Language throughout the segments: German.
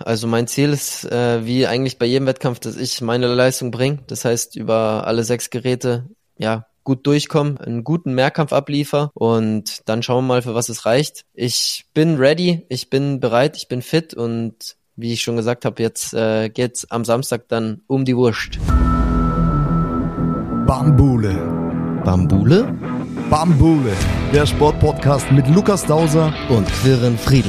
also mein Ziel ist, wie eigentlich bei jedem Wettkampf, dass ich meine Leistung bringe. Das heißt, über alle 6 Geräte, ja, gut durchkommen, einen guten Mehrkampf abliefer und dann schauen wir mal, für was es reicht. Ich bin ready, ich bin bereit, ich bin fit und wie ich schon gesagt habe, jetzt geht's am Samstag dann um die Wurst. Bambule. Bambule? Bambule, der Sportpodcast mit Lukas Dauser und Quirin Friedl.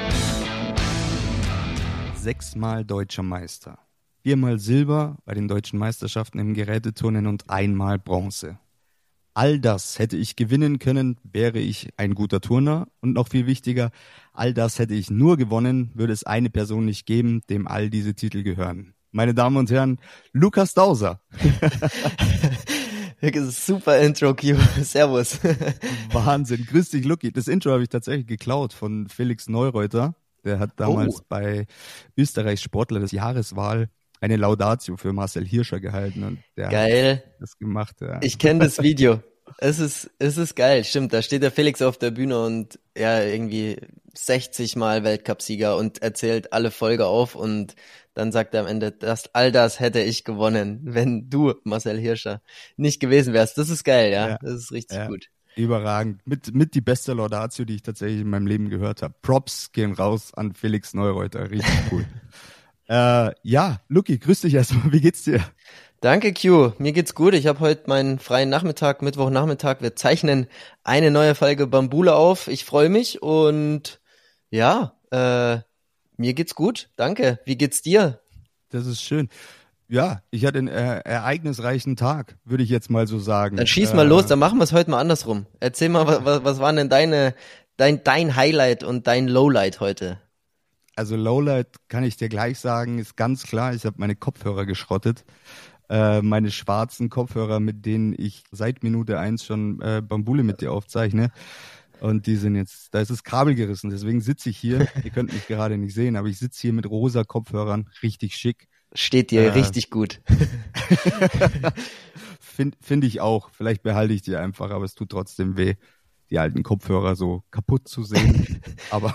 6-mal deutscher Meister, 4-mal Silber bei den deutschen Meisterschaften im Geräteturnen und 1-mal Bronze. All das hätte ich gewinnen können, wäre ich ein guter Turner. Und noch viel wichtiger, all das hätte ich nur gewonnen, würde es eine Person nicht geben, dem all diese Titel gehören. Meine Damen und Herren, Lukas Dauser. Super Intro, Q. Servus. Wahnsinn. Grüß dich, Luki. Das Intro habe ich tatsächlich geklaut von Felix Neureuter. Der hat damals bei Österreichs Sportler des Jahreswahl eine Laudatio für Marcel Hirscher gehalten und der geil. hat das gemacht. Ja. Ich kenne das Video. Es ist geil, stimmt. Da steht der Felix auf der Bühne und ja, irgendwie 60 Mal Weltcupsieger und erzählt alle Folge auf und dann sagt er am Ende, all das hätte ich gewonnen, wenn du, Marcel Hirscher, nicht gewesen wärst. Das ist geil, ja. Das ist richtig gut. Überragend. Mit die beste Laudatio, die ich tatsächlich in meinem Leben gehört habe. Props gehen raus an Felix Neureuter. Richtig cool. Ja, Luki, grüß dich erstmal. Wie geht's dir? Danke, Q. Mir geht's gut. Ich habe heute meinen freien Nachmittag, Mittwochnachmittag. Wir zeichnen eine neue Folge Bambule auf. Ich freue mich und ja, mir geht's gut. Danke. Wie geht's dir? Das ist schön. Ja, ich hatte einen ereignisreichen Tag, würde ich jetzt mal so sagen. Dann schieß mal los, dann machen wir es heute mal andersrum. Erzähl mal, was waren denn dein Highlight und dein Lowlight heute? Also Lowlight kann ich dir gleich sagen, ist ganz klar, ich habe meine Kopfhörer geschrottet. Meine schwarzen Kopfhörer, mit denen ich seit Minute 1 schon Bambule mit dir aufzeichne. Und die sind jetzt, da ist das Kabel gerissen, deswegen sitze ich hier. Ihr könnt mich gerade nicht sehen, aber ich sitze hier mit rosa Kopfhörern, richtig schick. Steht dir richtig gut. Finde ich auch. Vielleicht behalte ich die einfach, aber es tut trotzdem weh, die alten Kopfhörer so kaputt zu sehen. aber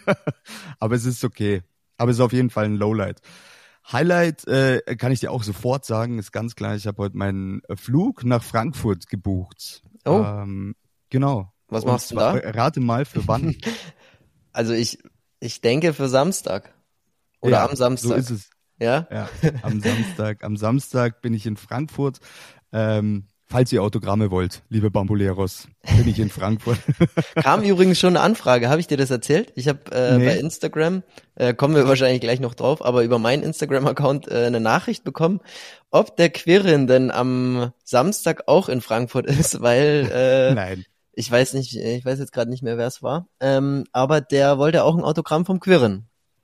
es ist okay. Aber es ist auf jeden Fall ein Lowlight. Highlight kann ich dir auch sofort sagen, ist ganz klar, ich habe heute meinen Flug nach Frankfurt gebucht. Oh. Genau. Was machst du da? Rate mal für wann. Also ich denke für Samstag. Oder am Samstag. So ist es. Ja? Ja, am Samstag bin ich in Frankfurt. Falls ihr Autogramme wollt, liebe Bambuleros, bin ich in Frankfurt. Kam übrigens schon eine Anfrage, habe ich dir das erzählt? Ich habe bei Instagram, kommen wir wahrscheinlich gleich noch drauf, aber über meinen Instagram-Account eine Nachricht bekommen, ob der Quirin denn am Samstag auch in Frankfurt ist, weil Nein. ich weiß jetzt gerade nicht mehr, wer es war, aber der wollte auch ein Autogramm vom Quirin.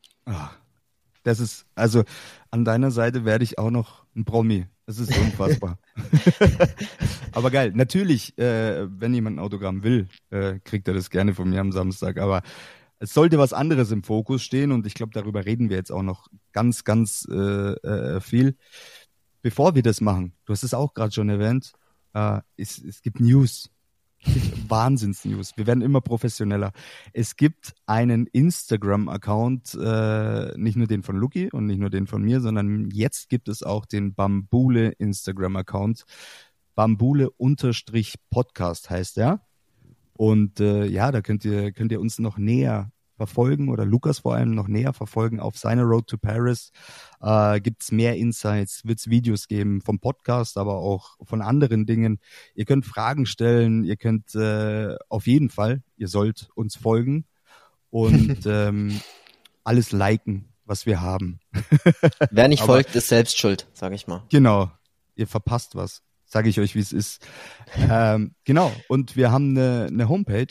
Das ist, also an deiner Seite werde ich auch noch ein Promi. Das ist unfassbar. Aber geil. Natürlich, wenn jemand ein Autogramm will, kriegt er das gerne von mir am Samstag. Aber es sollte was anderes im Fokus stehen und ich glaube, darüber reden wir jetzt auch noch ganz, ganz viel. Bevor wir das machen, du hast es auch gerade schon erwähnt, es gibt News. Wahnsinns-News. Wir werden immer professioneller. Es gibt einen Instagram-Account, nicht nur den von Luki und nicht nur den von mir, sondern jetzt gibt es auch den Bambule Instagram-Account. Bambule_Podcast heißt der. Und da könnt ihr uns noch näher verfolgen oder Lukas vor allem noch näher verfolgen auf seiner Road to Paris. Gibt's mehr Insights, wird's Videos geben vom Podcast, aber auch von anderen Dingen. Ihr könnt Fragen stellen, ihr könnt auf jeden Fall, ihr sollt uns folgen und alles liken, was wir haben. Wer nicht folgt, ist selbst schuld, sage ich mal. Genau, ihr verpasst was. Sage ich euch, wie es ist. Genau, und wir haben eine Homepage,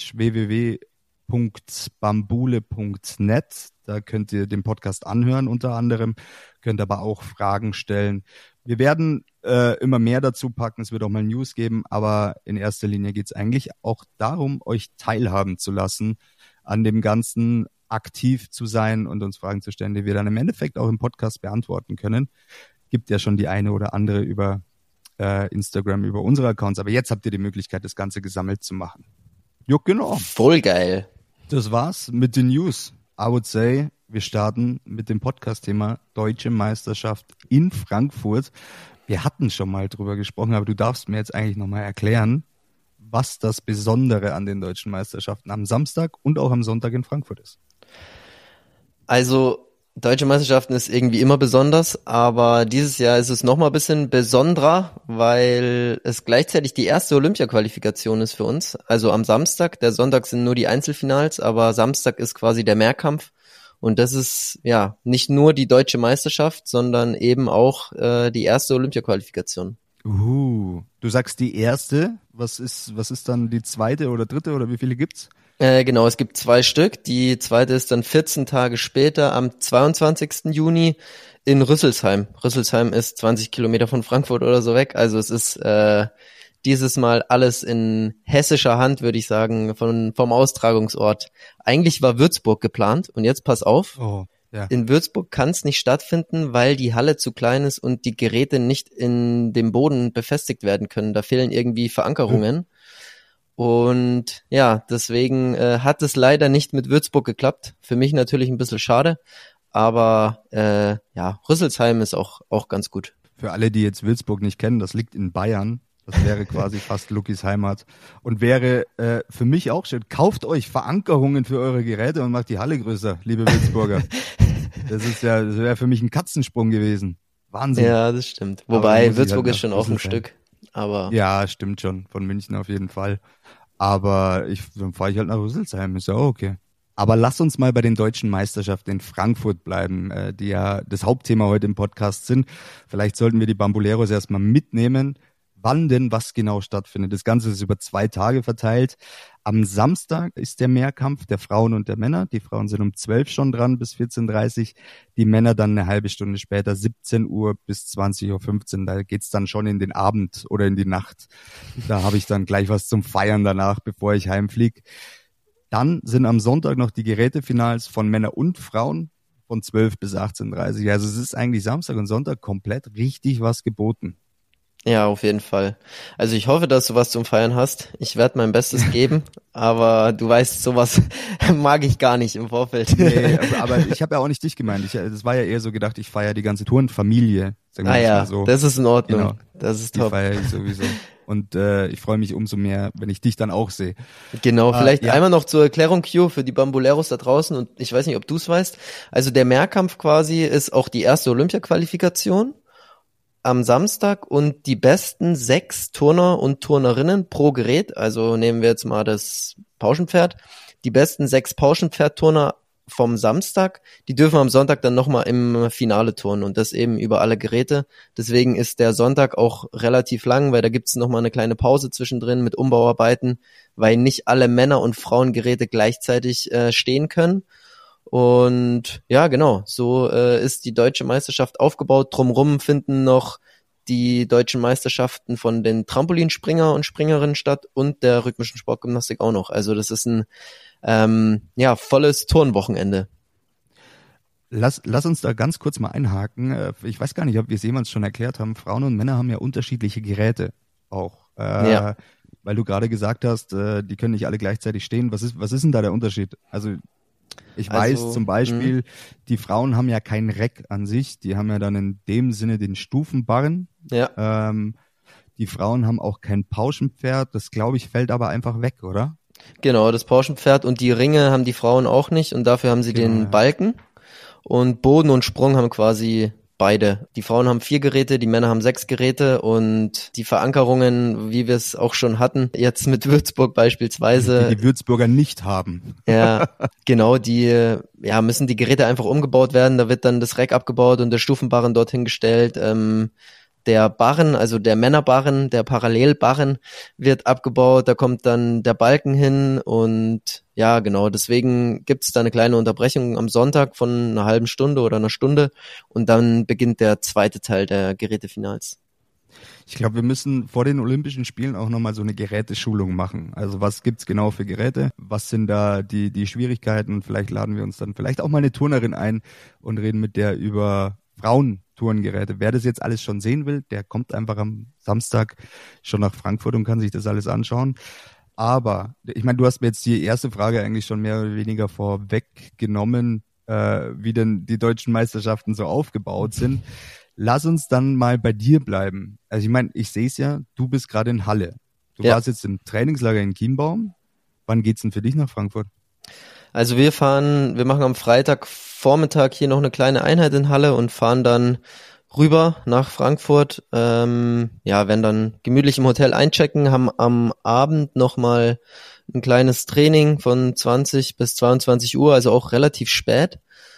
www.bambule.net. Da könnt ihr den Podcast anhören unter anderem, könnt aber auch Fragen stellen. Wir werden immer mehr dazu packen, es wird auch mal News geben, aber in erster Linie geht es eigentlich auch darum, euch teilhaben zu lassen, an dem Ganzen aktiv zu sein und uns Fragen zu stellen, die wir dann im Endeffekt auch im Podcast beantworten können. Gibt ja schon die eine oder andere über Instagram, über unsere Accounts, aber jetzt habt ihr die Möglichkeit, das Ganze gesammelt zu machen. Jo, genau. Voll geil. Das war's mit den News. I would say, Wir starten mit dem Podcast-Thema Deutsche Meisterschaft in Frankfurt. Wir hatten schon mal drüber gesprochen, aber du darfst mir jetzt eigentlich nochmal erklären, was das Besondere an den Deutschen Meisterschaften am Samstag und auch am Sonntag in Frankfurt ist. Also Deutsche Meisterschaften ist irgendwie immer besonders, aber dieses Jahr ist es nochmal ein bisschen besonderer, weil es gleichzeitig die erste Olympia-Qualifikation ist für uns. Also am Samstag, der Sonntag sind nur die Einzelfinals, aber Samstag ist quasi der Mehrkampf. Und das ist ja nicht nur die Deutsche Meisterschaft, sondern eben auch die erste Olympia-Qualifikation. Du sagst die erste. Was ist dann die zweite oder dritte oder wie viele gibt's? Genau, es gibt 2 Stück. Die zweite ist dann 14 Tage später, am 22. Juni in Rüsselsheim. Rüsselsheim ist 20 Kilometer von Frankfurt oder so weg. Also es ist dieses Mal alles in hessischer Hand, würde ich sagen, vom Austragungsort. Eigentlich war Würzburg geplant und jetzt pass auf. Oh, ja. In Würzburg kann es nicht stattfinden, weil die Halle zu klein ist und die Geräte nicht in dem Boden befestigt werden können. Da fehlen irgendwie Verankerungen. Und ja, deswegen hat es leider nicht mit Würzburg geklappt. Für mich natürlich ein bisschen schade, aber ja, Rüsselsheim ist auch ganz gut. Für alle, die jetzt Würzburg nicht kennen, das liegt in Bayern. Das wäre quasi fast Lukis Heimat und wäre für mich auch schön. Kauft euch Verankerungen für eure Geräte und macht die Halle größer, liebe Würzburger. Das wäre für mich ein Katzensprung gewesen. Wahnsinn. Ja, das stimmt. Wobei Würzburg ist schon auch ein Stück. Aber ja, stimmt schon. Von München auf jeden Fall. Aber dann fahre ich halt nach Rüsselsheim. Ist ja auch okay. Aber lass uns mal bei den deutschen Meisterschaften in Frankfurt bleiben, die ja das Hauptthema heute im Podcast sind. Vielleicht sollten wir die Bamboleros erstmal mitnehmen. Wann denn was genau stattfindet. Das Ganze ist über 2 Tage verteilt. Am Samstag ist der Mehrkampf der Frauen und der Männer. Die Frauen sind um 12 schon dran bis 14:30 Uhr. Die Männer dann eine halbe Stunde später, 17 Uhr bis 20:15 Uhr. Da geht's dann schon in den Abend oder in die Nacht. Da habe ich dann gleich was zum Feiern danach, bevor ich heimfliege. Dann sind am Sonntag noch die Gerätefinals von Männern und Frauen von 12 bis 18:30 Uhr. Also es ist eigentlich Samstag und Sonntag komplett richtig was geboten. ja, auf jeden Fall. Also ich hoffe, dass du was zum Feiern hast. Ich werde mein Bestes geben, aber du weißt, sowas mag ich gar nicht im Vorfeld. Nee, aber ich habe ja auch nicht dich gemeint. Das war ja eher so gedacht, ich feiere die ganze Turnfamilie. Ja, so. das ist in Ordnung. Genau. Das ist Die top. feiere ich sowieso. Und ich freue mich umso mehr, wenn ich dich dann auch sehe. Genau, vielleicht ja. einmal noch zur Erklärung, Q, für die Bamboleros da draußen. Und ich weiß nicht, ob du es weißt. Also der Mehrkampf quasi ist auch die erste Olympia-Qualifikation am Samstag und die besten 6 Turner und Turnerinnen pro Gerät, also nehmen wir jetzt mal das Pauschenpferd, die besten 6 Pauschenpferd-Turner vom Samstag, die dürfen am Sonntag dann nochmal im Finale turnen und das eben über alle Geräte. Deswegen ist der Sonntag auch relativ lang, weil da gibt's nochmal eine kleine Pause zwischendrin mit Umbauarbeiten, weil nicht alle Männer- und Frauengeräte gleichzeitig stehen können. Und ja, genau, so ist die deutsche Meisterschaft aufgebaut. Drumrum finden noch die deutschen Meisterschaften von den Trampolinspringer und Springerinnen statt und der rhythmischen Sportgymnastik auch noch. Also das ist ein volles Turnwochenende. Lass uns da ganz kurz mal einhaken. Ich weiß gar nicht, ob wir es jemals schon erklärt haben. Frauen und Männer haben ja unterschiedliche Geräte auch. Ja. Weil du gerade gesagt hast, die können nicht alle gleichzeitig stehen. Was ist denn da der Unterschied? Also ich weiß zum Beispiel, die Frauen haben ja kein Reck an sich, die haben ja dann in dem Sinne den Stufenbarren. Ja. Die Frauen haben auch kein Pauschenpferd, das glaube ich fällt aber einfach weg, oder? Genau, das Pauschenpferd und die Ringe haben die Frauen auch nicht und dafür haben sie den Balken und Boden und Sprung haben quasi beide. Die Frauen haben 4 Geräte, die Männer haben 6 Geräte und die Verankerungen, wie wir es auch schon hatten, jetzt mit Würzburg beispielsweise. Die Würzburger nicht haben. Ja, genau, die müssen die Geräte einfach umgebaut werden, da wird dann das Reck abgebaut und der Stufenbarren dorthin gestellt. Der Barren, also der Männerbarren, der Parallelbarren wird abgebaut, da kommt dann der Balken hin und ja, genau, deswegen gibt's da eine kleine Unterbrechung am Sonntag von einer halben Stunde oder einer Stunde und dann beginnt der zweite Teil der Gerätefinals. Ich glaube, wir müssen vor den Olympischen Spielen auch nochmal so eine Geräteschulung machen. Also was gibt's genau für Geräte? Was sind da die Schwierigkeiten? Und vielleicht laden wir uns dann vielleicht auch mal eine Turnerin ein und reden mit der über Frauentourengeräte. Wer das jetzt alles schon sehen will, der kommt einfach am Samstag schon nach Frankfurt und kann sich das alles anschauen. Aber, ich meine, du hast mir jetzt die erste Frage eigentlich schon mehr oder weniger vorweggenommen. wie denn die deutschen Meisterschaften so aufgebaut sind. Lass uns dann mal bei dir bleiben. Also ich meine, ich sehe es ja, du bist gerade in Halle. Du warst jetzt im Trainingslager in Chiembaum. Wann geht's denn für dich nach Frankfurt? Also wir machen am Freitagvormittag hier noch eine kleine Einheit in Halle und fahren dann rüber nach Frankfurt. Werden dann gemütlich im Hotel einchecken, haben am Abend nochmal ein kleines Training von 20 bis 22 Uhr, also auch relativ spät.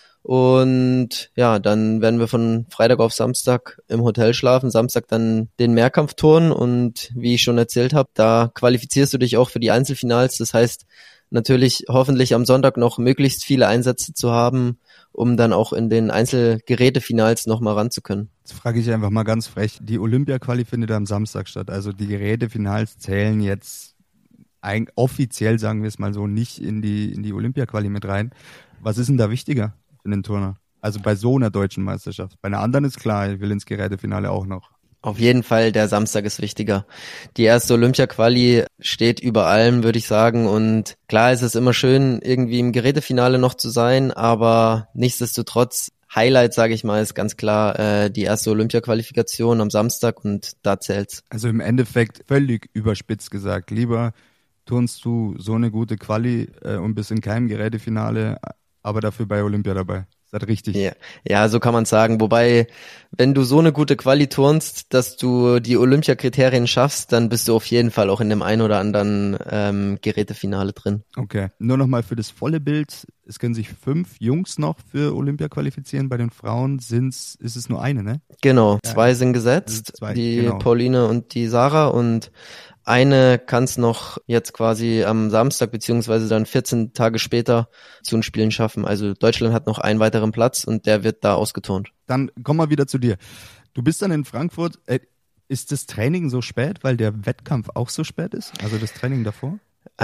Und ja, dann werden wir von Freitag auf Samstag im Hotel schlafen, Samstag dann den Mehrkampf turnen und wie ich schon erzählt habe, da qualifizierst du dich auch für die Einzelfinals. Das heißt, natürlich hoffentlich am Sonntag noch möglichst viele Einsätze zu haben, um dann auch in den Einzelgerätefinals nochmal ran zu können. Jetzt frage ich einfach mal ganz frech, die Olympia-Quali findet am Samstag statt, also die Gerätefinals zählen jetzt offiziell, sagen wir es mal so, nicht in die Olympia-Quali mit rein. Was ist denn da wichtiger für den Turner? Also bei so einer deutschen Meisterschaft. Bei einer anderen ist klar, ich will ins Gerätefinale auch noch. Auf jeden Fall, der Samstag ist wichtiger. Die erste Olympia-Quali steht über allem, würde ich sagen. Und klar ist es immer schön, irgendwie im Gerätefinale noch zu sein, aber nichtsdestotrotz, Highlight, sage ich mal, ist ganz klar die erste Olympia-Qualifikation am Samstag und da zählt's. Also im Endeffekt völlig überspitzt gesagt, lieber turnst du so eine gute Quali und bist in keinem Gerätefinale, aber dafür bei Olympia dabei. Ist das richtig? Ja, so kann man sagen. Wobei, wenn du so eine gute Quali turnst, dass du die Olympia-Kriterien schaffst, dann bist du auf jeden Fall auch in dem ein oder anderen Gerätefinale drin. Okay, nur nochmal für das volle Bild. Es können sich 5 Jungs noch für Olympia qualifizieren. Bei den Frauen ist es nur eine, ne? Genau, 2 sind gesetzt, die Pauline und die Sarah und eine kann es noch jetzt quasi am Samstag beziehungsweise dann 14 Tage später zu den Spielen schaffen. Also Deutschland hat noch einen weiteren Platz und der wird da ausgeturnt. Dann komm mal wieder zu dir. Du bist dann in Frankfurt. Ist das Training so spät, weil der Wettkampf auch so spät ist? Also das Training davor?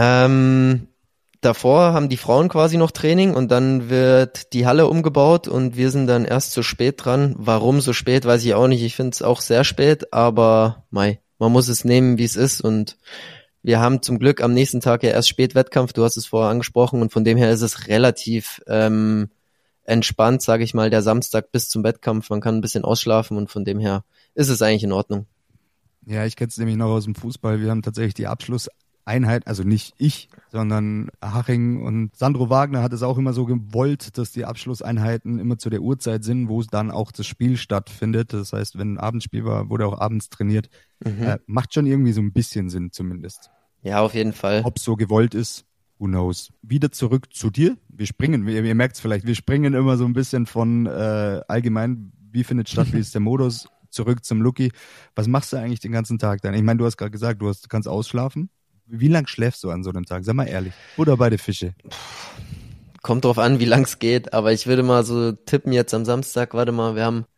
Davor haben die Frauen quasi noch Training und dann wird die Halle umgebaut und wir sind dann erst so spät dran. Warum so spät, weiß ich auch nicht. Ich finde es auch sehr spät, aber man muss es nehmen, wie es ist und wir haben zum Glück am nächsten Tag ja erst Spätwettkampf, du hast es vorher angesprochen und von dem her ist es relativ entspannt, sage ich mal, der Samstag bis zum Wettkampf. Man kann ein bisschen ausschlafen und von dem her ist es eigentlich in Ordnung. Ja, ich kenne es nämlich noch aus dem Fußball. Wir haben tatsächlich die Abschlusseinheit, also nicht ich, sondern Haching und Sandro Wagner hat es auch immer so gewollt, dass die Abschlusseinheiten immer zu der Uhrzeit sind, wo es dann auch das Spiel stattfindet. Das heißt, wenn ein Abendspiel war, wurde auch abends trainiert. Macht schon irgendwie so ein bisschen Sinn zumindest. Ja, auf jeden Fall. Ob es so gewollt ist, who knows. Wieder zurück zu dir. Ihr merkt es vielleicht, wir springen immer so ein bisschen von allgemein, wie findet statt, wie ist der Modus, zurück zum Lucky. Was machst du eigentlich den ganzen Tag dann? Ich meine, du hast gerade gesagt, du kannst ausschlafen. Wie lang schläfst du an so einem Tag? Sag mal ehrlich. Oder beide Fische? Kommt drauf an, wie lang es geht, aber ich würde mal so tippen jetzt am Samstag, warte mal, wir haben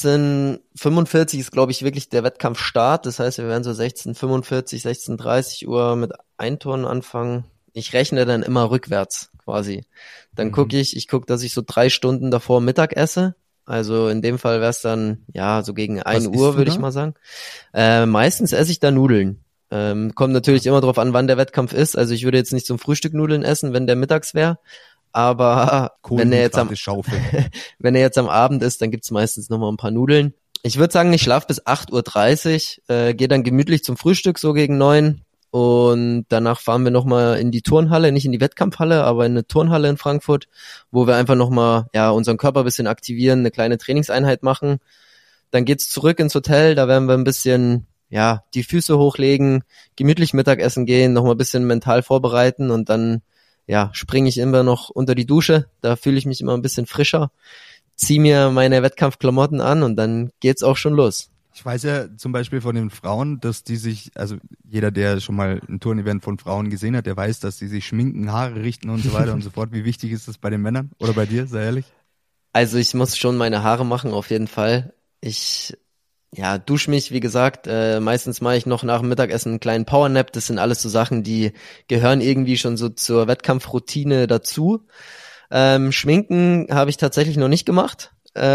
17:45 ist, glaube ich, wirklich der Wettkampfstart. Das heißt, wir werden so 16:45, 16:30 Uhr mit Einturnen anfangen. Ich rechne dann immer rückwärts quasi. Dann gucke ich, dass ich so 3 Stunden davor Mittag esse. Also in dem Fall wäre es dann, ja, so gegen 1 Uhr, würde ich mal sagen. Meistens esse ich da Nudeln. Kommt natürlich immer drauf an, wann der Wettkampf ist. Also ich würde jetzt nicht zum Frühstück Nudeln essen, wenn der mittags wäre. Aber wenn er jetzt am Abend ist, dann gibt's meistens nochmal ein paar Nudeln. Ich würde sagen, ich schlafe bis 8:30 Uhr, gehe dann gemütlich zum Frühstück, so gegen 9. Und danach fahren wir nochmal in die Turnhalle, nicht in die Wettkampfhalle, aber in eine Turnhalle in Frankfurt, wo wir einfach nochmal unseren Körper ein bisschen aktivieren, eine kleine Trainingseinheit machen. Dann geht's zurück ins Hotel, da werden wir ein bisschen die Füße hochlegen, gemütlich Mittagessen gehen, nochmal ein bisschen mental vorbereiten und dann springe ich immer noch unter die Dusche, da fühle ich mich immer ein bisschen frischer, ziehe mir meine Wettkampfklamotten an und dann geht's auch schon los. Ich weiß ja zum Beispiel von den Frauen, dass die sich, also jeder, der schon mal ein Turnevent von Frauen gesehen hat, der weiß, dass die sich schminken, Haare richten und so weiter und so fort. Wie wichtig ist das bei den Männern oder bei dir, sei ehrlich? Also ich muss schon meine Haare machen, auf jeden Fall. Ich dusche mich, wie gesagt, meistens mache ich noch nach dem Mittagessen einen kleinen Powernap. Das sind alles so Sachen, die gehören irgendwie schon so zur Wettkampfroutine dazu. Schminken habe ich tatsächlich noch nicht gemacht.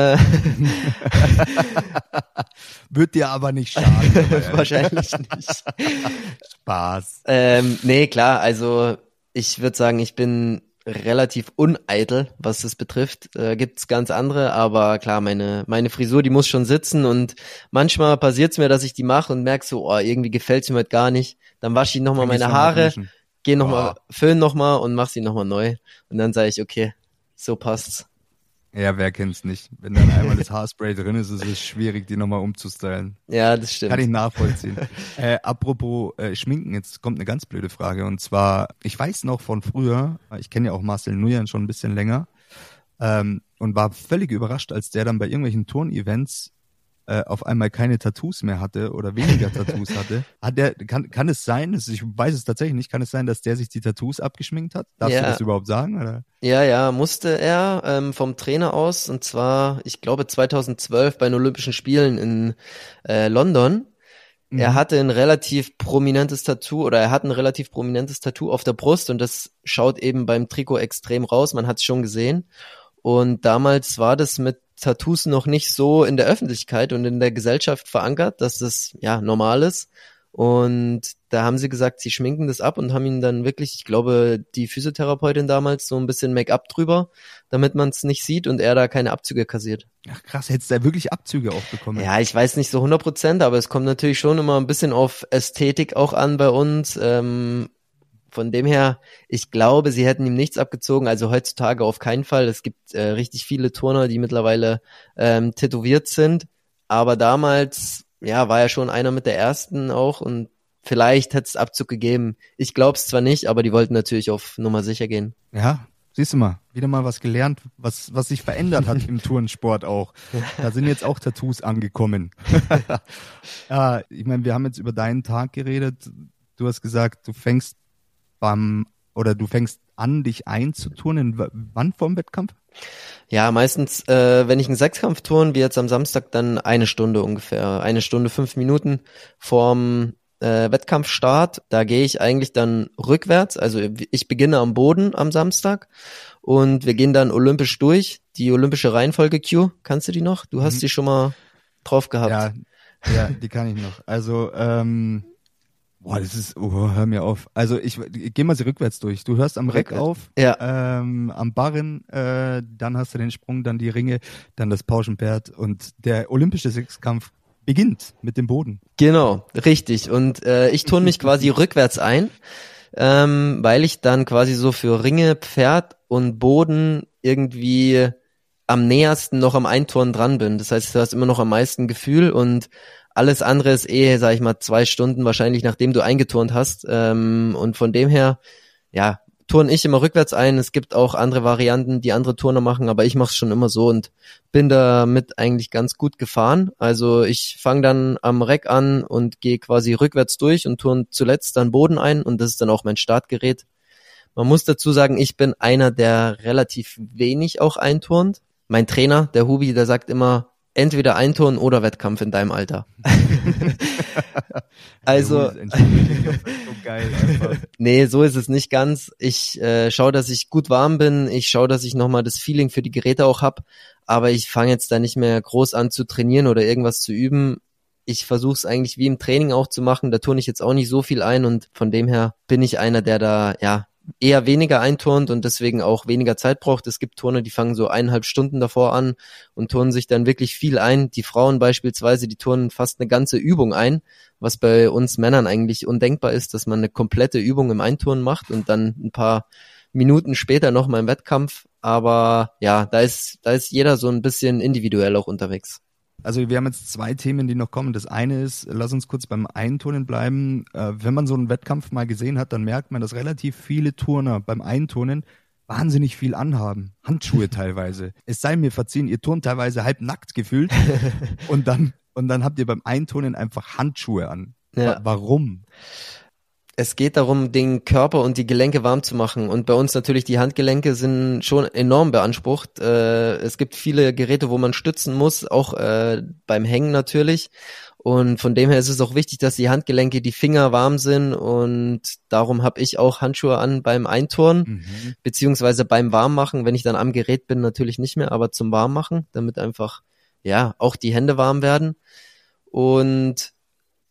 Wird dir aber nicht schaden. Wahrscheinlich nicht. Spaß. Nee, klar, also ich würde sagen, ich bin relativ uneitel, was das betrifft. Gibt's ganz andere, aber klar, meine Frisur, die muss schon sitzen und manchmal passiert's mir, dass ich die mache und merk so, oh, irgendwie gefällt's mir heute gar nicht. Dann wasche ich nochmal meine Haare, gehe nochmal, föhn nochmal und mach sie nochmal neu. Und dann sage ich, okay, so passt's. Ja, wer kennt's nicht? Wenn dann einmal das Haarspray drin ist, ist es schwierig, die nochmal umzustylen. Ja, das stimmt. Kann ich nachvollziehen. Apropos Schminken, jetzt kommt eine ganz blöde Frage. Und zwar, ich weiß noch von früher, ich kenne ja auch Marcel Nujan schon ein bisschen länger, und war völlig überrascht, als der dann bei irgendwelchen Turnevents auf einmal keine Tattoos mehr hatte oder weniger Tattoos hatte. Kann es sein, ich weiß es tatsächlich nicht, kann es sein, dass der sich die Tattoos abgeschminkt hat? Darfst du das überhaupt sagen? Oder? Ja, musste er vom Trainer aus, und zwar, ich glaube 2012 bei den Olympischen Spielen in London. Er hatte ein relativ prominentes Tattoo auf der Brust und das schaut eben beim Trikot extrem raus, man hat es schon gesehen. Und damals war das mit Tattoos noch nicht so in der Öffentlichkeit und in der Gesellschaft verankert, dass das ja normal ist. Und da haben sie gesagt, sie schminken das ab und haben ihn dann wirklich, ich glaube, die Physiotherapeutin damals so ein bisschen Make-up drüber, damit man es nicht sieht und er da keine Abzüge kassiert. Ach krass, hättest du da wirklich Abzüge auch bekommen? Ja, ich weiß nicht so 100%, aber es kommt natürlich schon immer ein bisschen auf Ästhetik auch an bei uns. Von dem her, ich glaube, sie hätten ihm nichts abgezogen, also heutzutage auf keinen Fall. Es gibt richtig viele Turner, die mittlerweile tätowiert sind, aber damals, ja, war er schon einer mit der ersten auch und vielleicht hätte es Abzug gegeben. Ich glaube es zwar nicht, aber die wollten natürlich auf Nummer sicher gehen. Ja, siehst du mal, wieder mal was gelernt, was sich verändert hat im Turnsport auch. Da sind jetzt auch Tattoos angekommen. Ja, ich meine, wir haben jetzt über deinen Tag geredet. Du hast gesagt, du fängst an, dich einzuturnen. Wann vorm Wettkampf? Ja, meistens, wenn ich einen Sechskampf turne, wie jetzt am Samstag, dann 1 Stunde ungefähr. 1 Stunde, 5 Minuten vorm Wettkampfstart. Da gehe ich eigentlich dann rückwärts. Also ich beginne am Boden am Samstag und wir gehen dann olympisch durch. Die olympische Reihenfolge Q, kannst du die noch? Du hast die schon mal drauf gehabt. Ja, die kann ich noch. Also, hör mir auf. Also ich geh mal sie rückwärts durch. Du hörst am Reck auf, am Barren, dann hast du den Sprung, dann die Ringe, dann das Pauschenpferd und der olympische Sechskampf beginnt mit dem Boden. Genau, richtig. Und ich turne mich quasi rückwärts ein, weil ich dann quasi so für Ringe, Pferd und Boden irgendwie am nähersten noch am Einturnen dran bin. Das heißt, du hast immer noch am meisten Gefühl und alles andere ist sag ich mal, 2 Stunden wahrscheinlich, nachdem du eingeturnt hast. Und von dem her, ja, turne ich immer rückwärts ein. Es gibt auch andere Varianten, die andere Turner machen, aber ich mache es schon immer so und bin damit eigentlich ganz gut gefahren. Also ich fange dann am Reck an und gehe quasi rückwärts durch und turne zuletzt dann Boden ein und das ist dann auch mein Startgerät. Man muss dazu sagen, ich bin einer, der relativ wenig auch einturnt. Mein Trainer, der Hubi, der sagt immer, entweder Einturnen oder Wettkampf in deinem Alter. Also, nee, so ist es nicht ganz. Ich schaue, dass ich gut warm bin. Ich schaue, dass ich nochmal das Feeling für die Geräte auch hab. Aber ich fange jetzt da nicht mehr groß an zu trainieren oder irgendwas zu üben. Ich versuche es eigentlich wie im Training auch zu machen. Da turne ich jetzt auch nicht so viel ein und von dem her bin ich einer, der da ja eher weniger einturnt und deswegen auch weniger Zeit braucht. Es gibt Turner, die fangen so 1,5 Stunden davor an und turnen sich dann wirklich viel ein. Die Frauen beispielsweise, die turnen fast eine ganze Übung ein, was bei uns Männern eigentlich undenkbar ist, dass man eine komplette Übung im Einturnen macht und dann ein paar Minuten später noch mal im Wettkampf. Aber ja, da ist jeder so ein bisschen individuell auch unterwegs. Also wir haben jetzt 2 Themen, die noch kommen. Das eine ist, lass uns kurz beim Einturnen bleiben. Wenn man so einen Wettkampf mal gesehen hat, dann merkt man, dass relativ viele Turner beim Einturnen wahnsinnig viel anhaben. Handschuhe teilweise. Es sei mir verziehen, ihr turnt teilweise halbnackt gefühlt und dann habt ihr beim Einturnen einfach Handschuhe an. Ja. Warum? Es geht darum, den Körper und die Gelenke warm zu machen. Und bei uns natürlich die Handgelenke sind schon enorm beansprucht. Es gibt viele Geräte, wo man stützen muss, auch beim Hängen natürlich. Und von dem her ist es auch wichtig, dass die Handgelenke, die Finger warm sind. Und darum habe ich auch Handschuhe an beim Einturnen, beziehungsweise beim Warmmachen. Wenn ich dann am Gerät bin, natürlich nicht mehr, aber zum Warmmachen, damit einfach ja auch die Hände warm werden. Und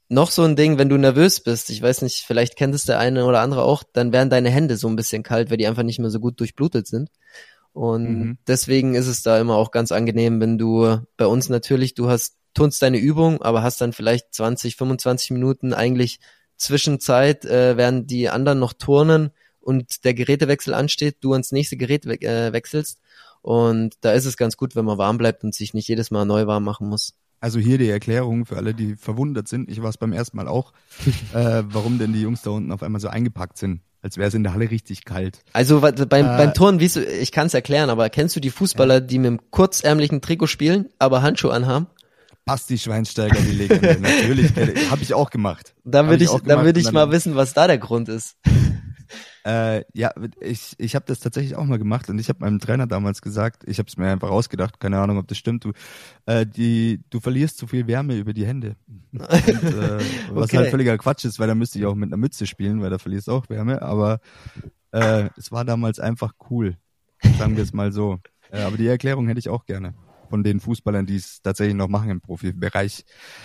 noch so ein Ding, wenn du nervös bist, ich weiß nicht, vielleicht kennt es der eine oder andere auch, dann werden deine Hände so ein bisschen kalt, weil die einfach nicht mehr so gut durchblutet sind. Und deswegen ist es da immer auch ganz angenehm, wenn du bei uns natürlich, turnst deine Übung, aber hast dann vielleicht 20, 25 Minuten eigentlich Zwischenzeit, während die anderen noch turnen und der Gerätewechsel ansteht, du ans nächste Gerät wechselst. Und da ist es ganz gut, wenn man warm bleibt und sich nicht jedes Mal neu warm machen muss. Also hier die Erklärung für alle, die verwundert sind. Ich war es beim ersten Mal auch, warum denn die Jungs da unten auf einmal so eingepackt sind, als wäre es in der Halle richtig kalt. Also beim Turnen, ich kann es erklären, aber kennst du die Fußballer, die mit einem kurzärmlichen Trikot spielen, aber Handschuhe anhaben? Basti Schweinsteiger, die Legende. Natürlich, habe ich auch gemacht. Da würde ich mal wissen, was da der Grund ist. Ja, ich habe das tatsächlich auch mal gemacht und ich habe meinem Trainer damals gesagt, ich habe es mir einfach ausgedacht, keine Ahnung, ob das stimmt, du verlierst zu viel Wärme über die Hände. Und, was halt völliger Quatsch ist, weil da müsste ich auch mit einer Mütze spielen, weil da verlierst du auch Wärme, aber es war damals einfach cool, sagen wir es mal so. Aber die Erklärung hätte ich auch gerne von den Fußballern, die es tatsächlich noch machen im Profibereich.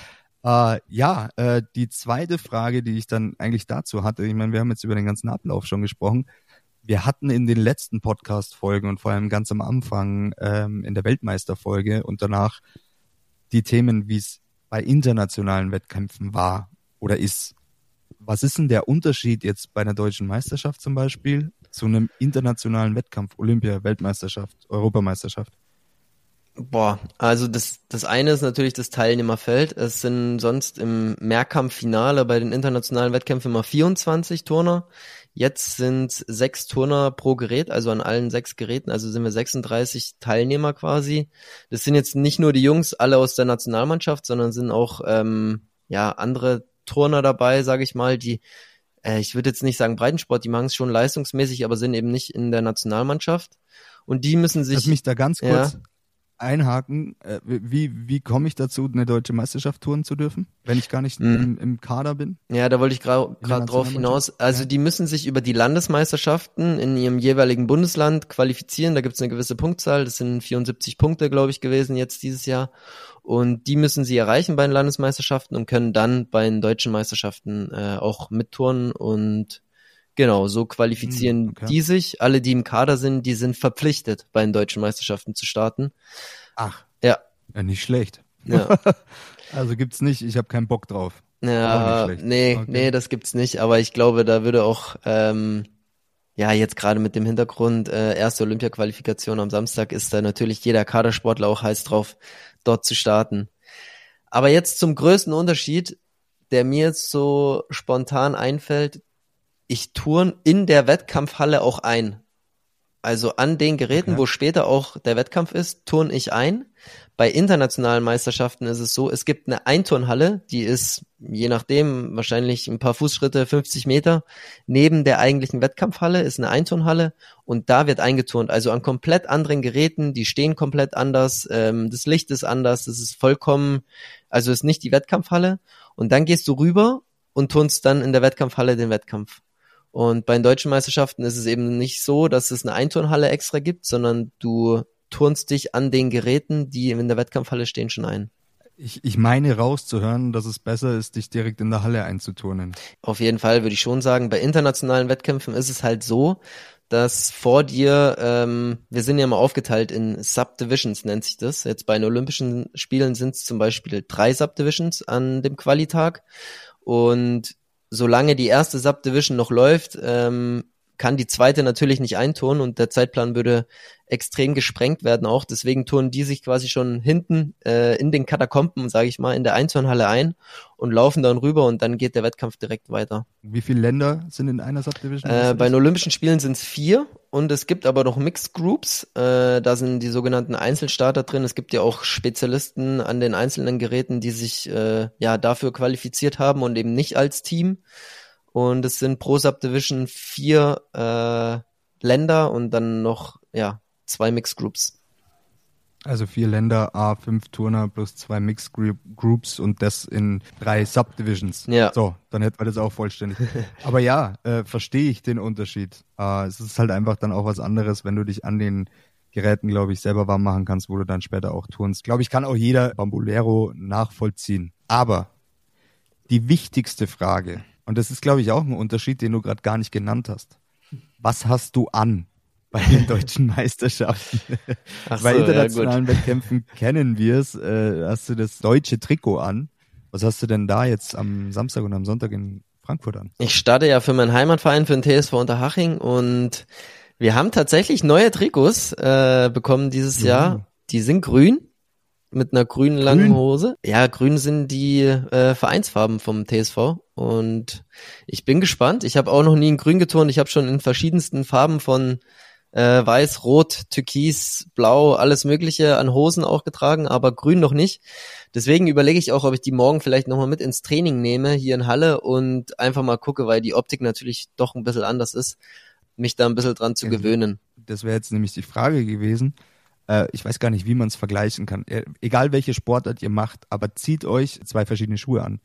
Die zweite Frage, die ich dann eigentlich dazu hatte, ich meine, wir haben jetzt über den ganzen Ablauf schon gesprochen. Wir hatten in den letzten Podcast-Folgen und vor allem ganz am Anfang in der Weltmeisterfolge und danach die Themen, wie es bei internationalen Wettkämpfen war oder ist. Was ist denn der Unterschied jetzt bei einer deutschen Meisterschaft zum Beispiel zu einem internationalen Wettkampf, Olympia, Weltmeisterschaft, Europameisterschaft? Boah, also das eine ist natürlich das Teilnehmerfeld. Es sind sonst im Mehrkampffinale bei den internationalen Wettkämpfen immer 24 Turner. Jetzt sind 6 Turner pro Gerät, also an allen 6 Geräten, also sind wir 36 Teilnehmer quasi. Das sind jetzt nicht nur die Jungs, alle aus der Nationalmannschaft, sondern sind auch andere Turner dabei, sage ich mal, die, ich würde jetzt nicht sagen Breitensport, die machen es schon leistungsmäßig, aber sind eben nicht in der Nationalmannschaft. Und die müssen sich... Lass mich da ganz kurz einhaken. Wie komme ich dazu, eine deutsche Meisterschaft touren zu dürfen, wenn ich gar nicht im Kader bin? Ja, da wollte ich gerade drauf hinaus. Also die müssen sich über die Landesmeisterschaften in ihrem jeweiligen Bundesland qualifizieren. Da gibt es eine gewisse Punktzahl. Das sind 74 Punkte, glaube ich, gewesen jetzt dieses Jahr. Und die müssen sie erreichen bei den Landesmeisterschaften und können dann bei den deutschen Meisterschaften auch mittouren. Und genau, so qualifizieren die sich. Alle, die im Kader sind, die sind verpflichtet, bei den deutschen Meisterschaften zu starten. Ach. Ja. Ja, nicht schlecht. Ja. Also gibt's nicht, ich habe keinen Bock drauf. Ja, nee, das gibt's nicht. Aber ich glaube, da würde auch, jetzt gerade mit dem Hintergrund, erste Olympia-Qualifikation am Samstag ist da natürlich jeder Kadersportler auch heiß drauf, dort zu starten. Aber jetzt zum größten Unterschied, der mir jetzt so spontan einfällt: Ich turn in der Wettkampfhalle auch ein. Also an den Geräten, wo später auch der Wettkampf ist, turn ich ein. Bei internationalen Meisterschaften ist es so, es gibt eine Einturnhalle, die ist, je nachdem, wahrscheinlich ein paar Fußschritte, 50 Meter. Neben der eigentlichen Wettkampfhalle ist eine Einturnhalle und da wird eingeturnt. Also an komplett anderen Geräten, die stehen komplett anders, das Licht ist anders, das ist vollkommen, also ist nicht die Wettkampfhalle. Und dann gehst du rüber und turnst dann in der Wettkampfhalle den Wettkampf. Und bei den deutschen Meisterschaften ist es eben nicht so, dass es eine Einturnhalle extra gibt, sondern du turnst dich an den Geräten, die in der Wettkampfhalle stehen, schon ein. Ich meine rauszuhören, dass es besser ist, dich direkt in der Halle einzuturnen. Auf jeden Fall würde ich schon sagen, bei internationalen Wettkämpfen ist es halt so, dass vor dir, wir sind ja mal aufgeteilt in Subdivisions, nennt sich das. Jetzt bei den Olympischen Spielen sind es zum Beispiel 3 Subdivisions an dem Qualitag. Und solange die erste Subdivision noch läuft, kann die zweite natürlich nicht einturnen und der Zeitplan würde extrem gesprengt werden auch. Deswegen turnen die sich quasi schon hinten in den Katakomben, sage ich mal, in der Einturnhalle ein und laufen dann rüber und dann geht der Wettkampf direkt weiter. Wie viele Länder sind in einer Subdivision? Bei den Olympischen Spielen sind es 4 und es gibt aber noch Mixed Groups. Da sind die sogenannten Einzelstarter drin. Es gibt ja auch Spezialisten an den einzelnen Geräten, die sich dafür qualifiziert haben und eben nicht als Team. Und es sind pro Subdivision 4 Länder und dann noch 2 Mixed Groups. Also 4 Länder, 5 Turner plus 2 Mixed Groups und das in 3 Subdivisions. Ja. So, dann hätten wir das auch vollständig. Aber verstehe ich den Unterschied. Es ist halt einfach dann auch was anderes, wenn du dich an den Geräten, glaube ich, selber warm machen kannst, wo du dann später auch turnst. Glaube ich, kann auch jeder Bambolero nachvollziehen. Aber die wichtigste Frage, und das ist, glaube ich, auch ein Unterschied, den du gerade gar nicht genannt hast. Was hast du an bei den deutschen Meisterschaften? Ach Bei so, ja, internationalen gut. Wettkämpfen kennen wir es. Hast du das deutsche Trikot an? Was hast du denn da jetzt am Samstag und am Sonntag in Frankfurt an? Ich starte ja für meinen Heimatverein, für den TSV Unterhaching, und wir haben tatsächlich neue Trikots bekommen dieses Juhu. Jahr. Die sind grün, mit einer grünen langen Grün? Hose. Ja, grün sind die Vereinsfarben vom TSV, und ich bin gespannt. Ich habe auch noch nie in grün geturnt. Ich habe schon in verschiedensten Farben von weiß, rot, türkis, blau, alles mögliche an Hosen auch getragen, aber grün noch nicht. Deswegen überlege ich auch, ob ich die morgen vielleicht nochmal mit ins Training nehme, hier in Halle, und einfach mal gucke, weil die Optik natürlich doch ein bisschen anders ist, mich da ein bisschen dran zu gewöhnen. Das wäre jetzt nämlich die Frage gewesen. Ich weiß gar nicht, wie man es vergleichen kann. Egal welche Sportart ihr macht, aber zieht euch zwei verschiedene Schuhe an.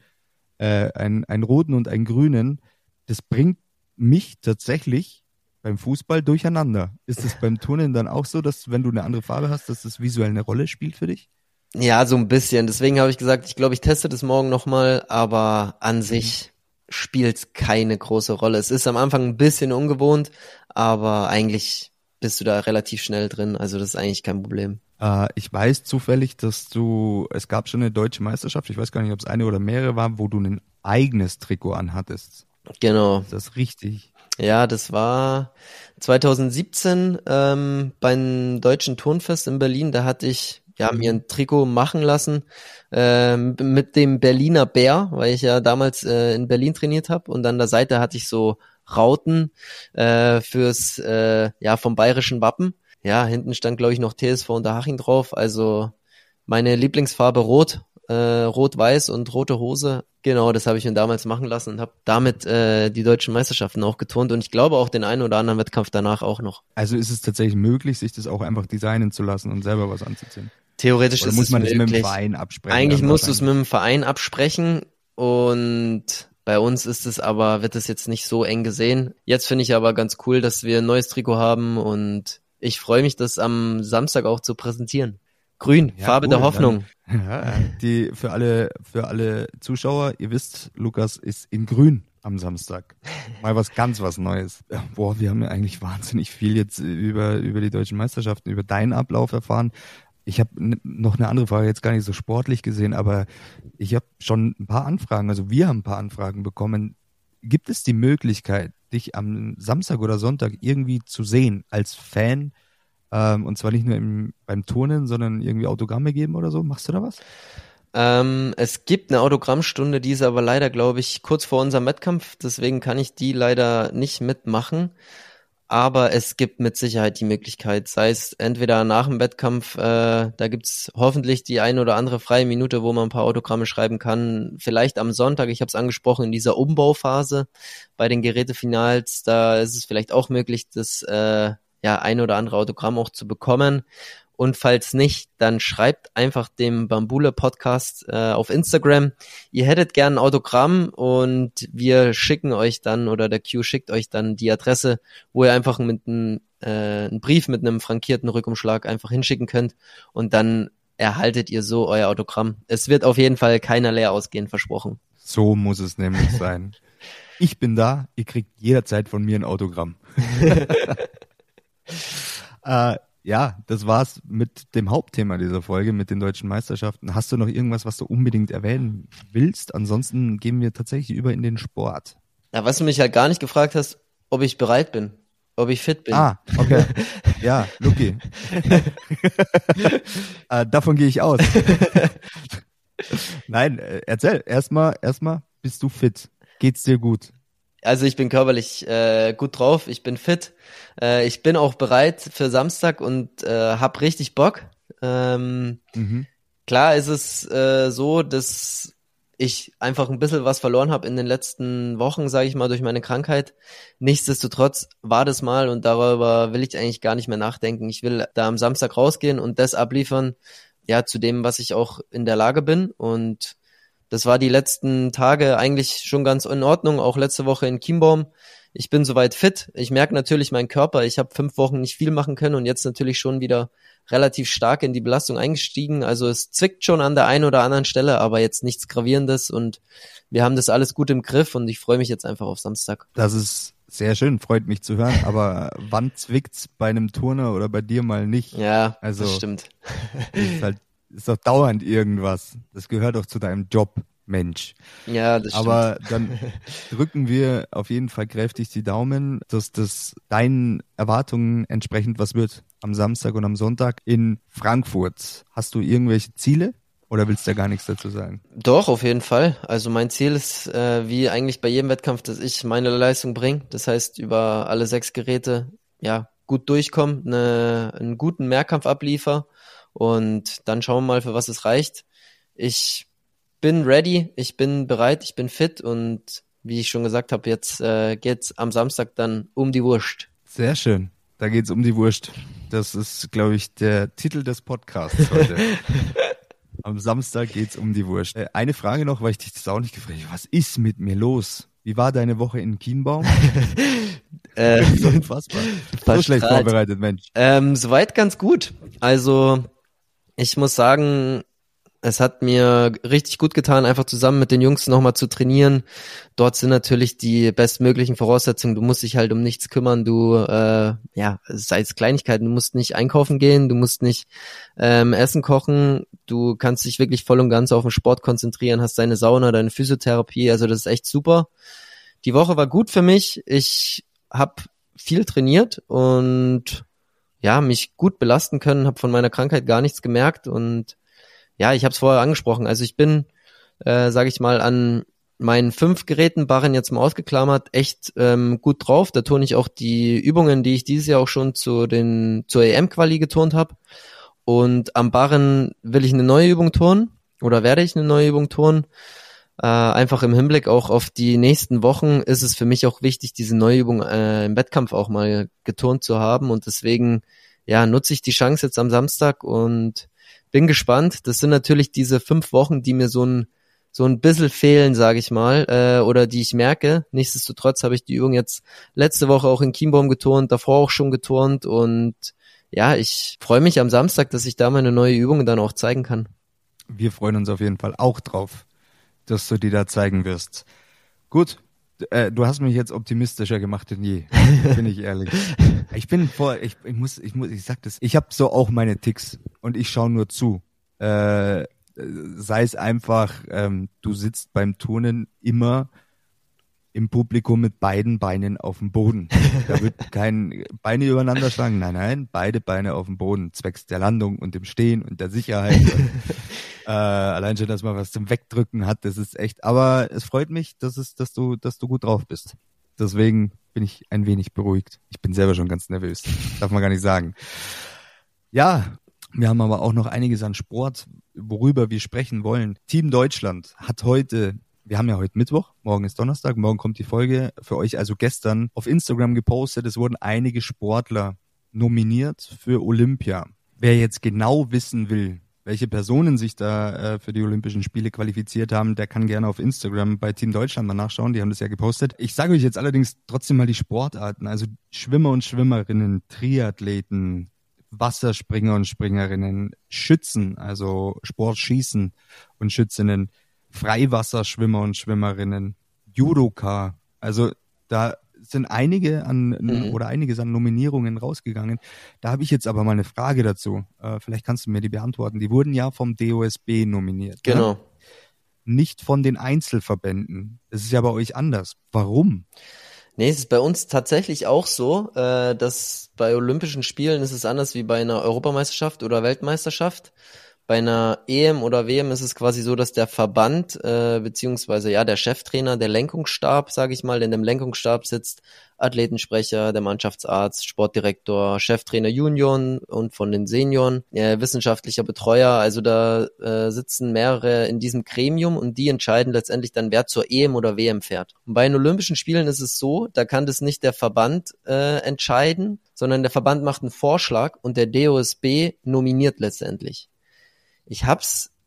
Einen roten und einen grünen. Das bringt mich tatsächlich beim Fußball durcheinander. Ist es beim Turnen dann auch so, dass wenn du eine andere Farbe hast, dass das visuell eine Rolle spielt für dich? Ja, so ein bisschen. Deswegen habe ich gesagt, ich glaube, ich teste das morgen nochmal, aber an sich spielt keine große Rolle. Es ist am Anfang ein bisschen ungewohnt, aber eigentlich bist du da relativ schnell drin. Also das ist eigentlich kein Problem. Ich weiß zufällig, es gab schon eine deutsche Meisterschaft, ich weiß gar nicht, ob es eine oder mehrere war, wo du ein eigenes Trikot anhattest. Genau. Ist das richtig? Ja, das war 2017 beim Deutschen Turnfest in Berlin. Da hatte ich mir ein Trikot machen lassen mit dem Berliner Bär, weil ich ja damals in Berlin trainiert habe, und an der Seite hatte ich so Rauten fürs vom bayerischen Wappen. Ja, hinten stand, glaube ich, noch TSV Unterhaching drauf. Also meine Lieblingsfarbe rot, rot-weiß und rote Hose. Genau, das habe ich mir damals machen lassen und habe damit die deutschen Meisterschaften auch geturnt, und ich glaube auch den einen oder anderen Wettkampf danach auch noch. Also ist es tatsächlich möglich, sich das auch einfach designen zu lassen und selber was anzuziehen? Theoretisch Oder ist muss es man das mit dem möglich. Verein absprechen? Eigentlich dann musst du es mit wahrscheinlich? dem Verein absprechen, und bei uns wird es jetzt nicht so eng gesehen. Jetzt finde ich aber ganz cool, dass wir ein neues Trikot haben, und ich freue mich, das am Samstag auch zu präsentieren. Grün, Ja, Farbe der cool. Hoffnung. Ja, für alle Zuschauer, ihr wisst, Lukas ist in Grün am Samstag. Mal was Neues. Boah, wir haben ja eigentlich wahnsinnig viel jetzt über die deutschen Meisterschaften, über deinen Ablauf erfahren. Ich habe noch eine andere Frage, jetzt gar nicht so sportlich gesehen, aber ich habe schon ein paar Anfragen, also wir haben ein paar Anfragen bekommen. Gibt es die Möglichkeit, dich am Samstag oder Sonntag irgendwie zu sehen als Fan? Und zwar nicht nur beim Turnen, sondern irgendwie Autogramme geben oder so. Machst du da was? Es gibt eine Autogrammstunde, die ist aber leider, glaube ich, kurz vor unserem Wettkampf. Deswegen kann ich die leider nicht mitmachen. Aber es gibt mit Sicherheit die Möglichkeit, sei es entweder nach dem Wettkampf, da gibt's hoffentlich die ein oder andere freie Minute, wo man ein paar Autogramme schreiben kann. Vielleicht am Sonntag, ich habe es angesprochen, in dieser Umbauphase bei den Gerätefinals, da ist es vielleicht auch möglich, das ein oder andere Autogramm auch zu bekommen. Und falls nicht, dann schreibt einfach dem Bambule Podcast auf Instagram. Ihr hättet gern ein Autogramm, und wir schicken euch dann, oder der Q schickt euch dann die Adresse, wo ihr einfach mit einen Brief mit einem frankierten Rückumschlag einfach hinschicken könnt, und dann erhaltet ihr so euer Autogramm. Es wird auf jeden Fall keiner leer ausgehen, versprochen. So muss es nämlich sein. Ich bin da, ihr kriegt jederzeit von mir ein Autogramm. Ja, das war's mit dem Hauptthema dieser Folge, mit den deutschen Meisterschaften. Hast du noch irgendwas, was du unbedingt erwähnen willst? Ansonsten gehen wir tatsächlich über in den Sport. Ja, was du mich halt gar nicht gefragt hast, ob ich bereit bin, ob ich fit bin. Ah, okay. Ja, Luki. Davon gehe ich aus. Nein, erzähl. Erstmal, bist du fit? Geht's dir gut? Also ich bin körperlich gut drauf, ich bin fit, ich bin auch bereit für Samstag und hab richtig Bock. Mhm. Klar ist es so, dass ich einfach ein bisschen was verloren habe in den letzten Wochen, sage ich mal, durch meine Krankheit. Nichtsdestotrotz war das mal, und darüber will ich eigentlich gar nicht mehr nachdenken. Ich will da am Samstag rausgehen und das abliefern, ja, zu dem, was ich auch in der Lage bin, und das war die letzten Tage eigentlich schon ganz in Ordnung, auch letzte Woche in Chiembaum. ich bin soweit fit. Ich merke natürlich meinen Körper, ich habe 5 Wochen nicht viel machen können und jetzt natürlich schon wieder relativ stark in die Belastung eingestiegen. Also es zwickt schon an der einen oder anderen Stelle, aber jetzt nichts Gravierendes und wir haben das alles gut im Griff und ich freue mich jetzt einfach auf Samstag. Das ist sehr schön, freut mich zu hören. Aber wann zwickt's bei einem Turner oder bei dir mal nicht? Ja, Also, das stimmt. ist doch dauernd irgendwas. Das gehört doch zu deinem Job, Mensch. Ja, das Aber stimmt. dann drücken wir auf jeden Fall kräftig die Daumen, dass das deinen Erwartungen entsprechend was wird am Samstag und am Sonntag in Frankfurt. Hast du irgendwelche Ziele oder willst du da gar nichts dazu sagen? Doch, auf jeden Fall. Also mein Ziel ist, wie eigentlich bei jedem Wettkampf, dass ich meine Leistung bringe. Das heißt, über alle 6 Geräte ja gut durchkommen, einen guten Mehrkampf abliefer und dann schauen wir mal, für was es reicht. Ich bin ready, ich bin bereit, ich bin fit und wie ich schon gesagt habe, jetzt geht's am Samstag dann um die Wurst. Sehr schön. Da geht's um die Wurst. Das ist, glaube ich, der Titel des Podcasts heute. Am Samstag geht's um die Wurst. Eine Frage noch, weil ich dich das auch nicht gefragt habe. Was ist mit mir los? Wie war deine Woche in Chiembaum? So unfassbar. So schlecht vorbereitet, Mensch. Soweit ganz gut. Also ich muss sagen, es hat mir richtig gut getan, einfach zusammen mit den Jungs nochmal zu trainieren. Dort sind natürlich die bestmöglichen Voraussetzungen. Du musst dich halt um nichts kümmern. Sei es Kleinigkeiten. Du musst nicht einkaufen gehen, du musst nicht Essen kochen. Du kannst dich wirklich voll und ganz auf den Sport konzentrieren, hast deine Sauna, deine Physiotherapie. Also das ist echt super. Die Woche war gut für mich. Ich habe viel trainiert und ja, mich gut belasten können, habe von meiner Krankheit gar nichts gemerkt und ja, ich habe es vorher angesprochen. Also ich bin, sage ich mal, an meinen 5 Geräten, Barren jetzt mal ausgeklammert, echt gut drauf. Da turne ich auch die Übungen, die ich dieses Jahr auch schon zur EM-Quali geturnt habe. Und am Barren will ich eine neue Übung turnen oder werde ich eine neue Übung turnen. Einfach im Hinblick auch auf die nächsten Wochen ist es für mich auch wichtig, diese neue Übung im Wettkampf auch mal geturnt zu haben. Und deswegen ja, nutze ich die Chance jetzt am Samstag und bin gespannt. Das sind natürlich diese 5 Wochen, die mir so ein bisschen fehlen, sage ich mal, oder die ich merke. Nichtsdestotrotz habe ich die Übung jetzt letzte Woche auch in Chiembaum geturnt, davor auch schon geturnt und ja, ich freue mich am Samstag, dass ich da meine neue Übung dann auch zeigen kann. Wir freuen uns auf jeden Fall auch drauf, dass du die da zeigen wirst. Gut, du hast mich jetzt optimistischer gemacht denn je, bin ich ehrlich. Ich sag das, ich habe so auch meine Ticks und ich schaue nur zu. Sei es einfach, du sitzt beim Turnen immer im Publikum mit beiden Beinen auf dem Boden. Da wird kein Beine übereinander schlagen. Nein, beide Beine auf dem Boden, zwecks der Landung und dem Stehen und der Sicherheit. Allein schon, dass man was zum Wegdrücken hat, das ist echt. Aber es freut mich, dass du gut drauf bist. Deswegen bin ich ein wenig beruhigt. Ich bin selber schon ganz nervös. Darf man gar nicht sagen. Ja, wir haben aber auch noch einiges an Sport, worüber wir sprechen wollen. Team Deutschland hat heute, wir haben ja heute Mittwoch, morgen ist Donnerstag, morgen kommt die Folge für euch, also gestern auf Instagram gepostet, es wurden einige Sportler nominiert für Olympia. Wer jetzt genau wissen will, welche Personen sich da für die Olympischen Spiele qualifiziert haben, der kann gerne auf Instagram bei Team Deutschland mal nachschauen, die haben das ja gepostet. Ich sage euch jetzt allerdings trotzdem mal die Sportarten, also Schwimmer und Schwimmerinnen, Triathleten, Wasserspringer und Springerinnen, Schützen, also Sportschießen und Schützinnen, Freiwasserschwimmer und Schwimmerinnen, Judoka, also da sind einiges an Nominierungen rausgegangen. Da habe ich jetzt aber mal eine Frage dazu. Vielleicht kannst du mir die beantworten. Die wurden ja vom DOSB nominiert. Genau. Ne? Nicht von den Einzelverbänden. Das ist ja bei euch anders. Warum? Nee, es ist bei uns tatsächlich auch so, dass bei Olympischen Spielen ist es anders wie bei einer Europameisterschaft oder Weltmeisterschaft. Bei einer EM oder WM ist es quasi so, dass der Verband beziehungsweise ja der Cheftrainer, der Lenkungsstab, sage ich mal, in dem Lenkungsstab sitzt Athletensprecher, der Mannschaftsarzt, Sportdirektor, Cheftrainer Junioren und von den Senioren, wissenschaftlicher Betreuer. Also da sitzen mehrere in diesem Gremium und die entscheiden letztendlich dann, wer zur EM oder WM fährt. Und bei den Olympischen Spielen ist es so, da kann das nicht der Verband entscheiden, sondern der Verband macht einen Vorschlag und der DOSB nominiert letztendlich. Ich hab's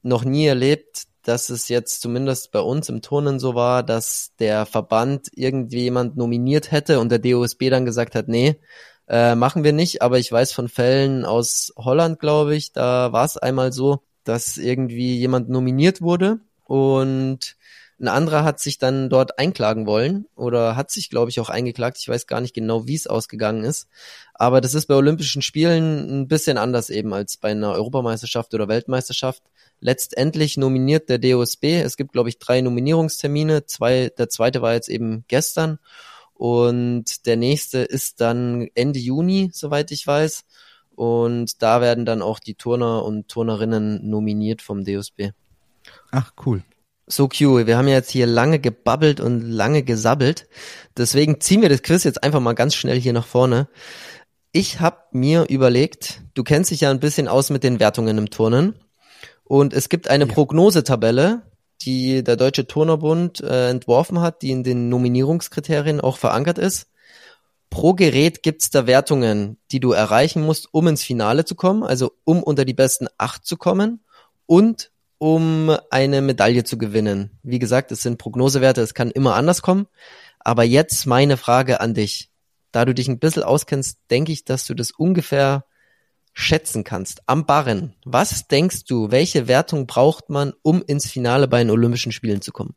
noch nie erlebt, dass es jetzt zumindest bei uns im Turnen so war, dass der Verband irgendwie jemand nominiert hätte und der DOSB dann gesagt hat, nee, machen wir nicht. Aber ich weiß von Fällen aus Holland, glaube ich, da war es einmal so, dass irgendwie jemand nominiert wurde und ein anderer hat sich dann dort einklagen wollen oder hat sich, glaube ich, auch eingeklagt. Ich weiß gar nicht genau, wie es ausgegangen ist. Aber das ist bei Olympischen Spielen ein bisschen anders eben als bei einer Europameisterschaft oder Weltmeisterschaft. Letztendlich nominiert der DOSB. Es gibt, glaube ich, 3 Nominierungstermine. Der zweite war jetzt eben gestern. Und der nächste ist dann Ende Juni, soweit ich weiß. Und da werden dann auch die Turner und Turnerinnen nominiert vom DOSB. Ach, cool. So cool. Wir haben ja jetzt hier lange gebabbelt und lange gesabbelt. Deswegen ziehen wir das Quiz jetzt einfach mal ganz schnell hier nach vorne. Ich habe mir überlegt, du kennst dich ja ein bisschen aus mit den Wertungen im Turnen. Und es gibt eine Prognosetabelle, die der Deutsche Turnerbund entworfen hat, die in den Nominierungskriterien auch verankert ist. Pro Gerät gibt's da Wertungen, die du erreichen musst, um ins Finale zu kommen, also um unter die besten 8 zu kommen und um eine Medaille zu gewinnen. Wie gesagt, es sind Prognosewerte, es kann immer anders kommen. Aber jetzt meine Frage an dich. Da du dich ein bisschen auskennst, denke ich, dass du das ungefähr schätzen kannst. Am Barren, was denkst du, welche Wertung braucht man, um ins Finale bei den Olympischen Spielen zu kommen?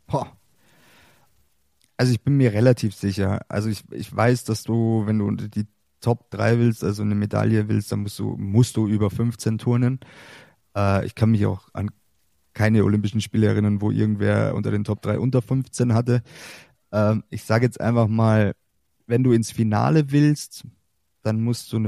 Also ich bin mir relativ sicher. Also ich weiß, dass du, wenn du unter die Top 3 willst, also eine Medaille willst, dann musst du über 15 turnen. Ich kann mich auch an keine Olympischen Spiele erinnern, wo irgendwer unter den Top 3 unter 15 hatte. Ich sage jetzt einfach mal, wenn du ins Finale willst, dann musst du eine